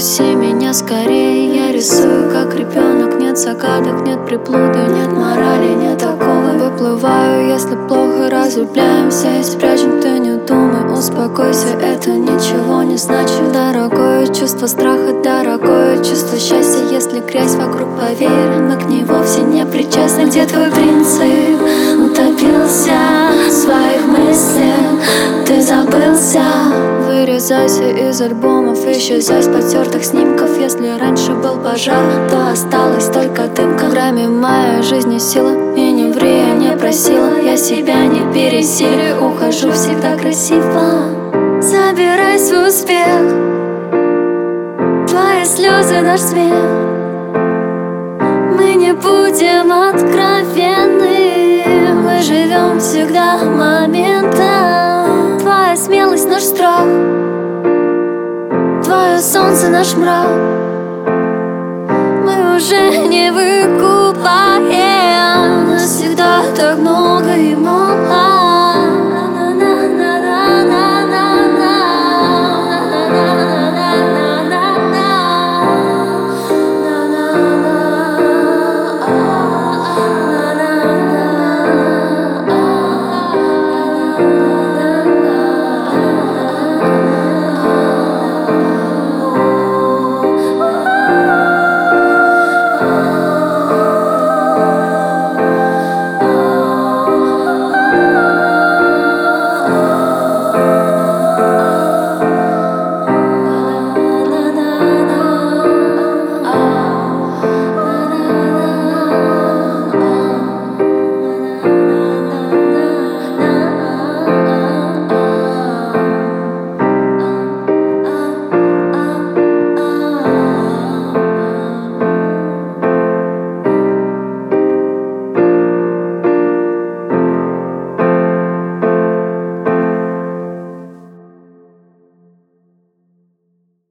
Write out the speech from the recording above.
Отпусти меня скорее, я рисую как ребенок. Нет загадок, нет приблуды, нет морали, нет такого. Выплываю, если плохо, разлюбляемся и спрячем. Ты не думай, успокойся, это ничего не значит. Дорогое чувство страха, дорогое чувство счастья. Если грязь вокруг, поверь, мы к ней вовсе не причастны. Где твой принцип? Утопился в своих мыслях, ты забылся. Вырезайся из альбомов, исчезай с потертых снимков. Если раньше был пожар, то осталась только дымка. В грамме моей жизни сила, и не ври, я не просила. Я себя не пересилю, ухожу всегда красиво. Забирай свой успех, твои слезы, наш смех. Мы не будем откровенны, мы живем всегда моментом. Твоя смелость, наш страх, твое солнце, наш мрак. Мы уже не выкупаем, нас всегда так много, и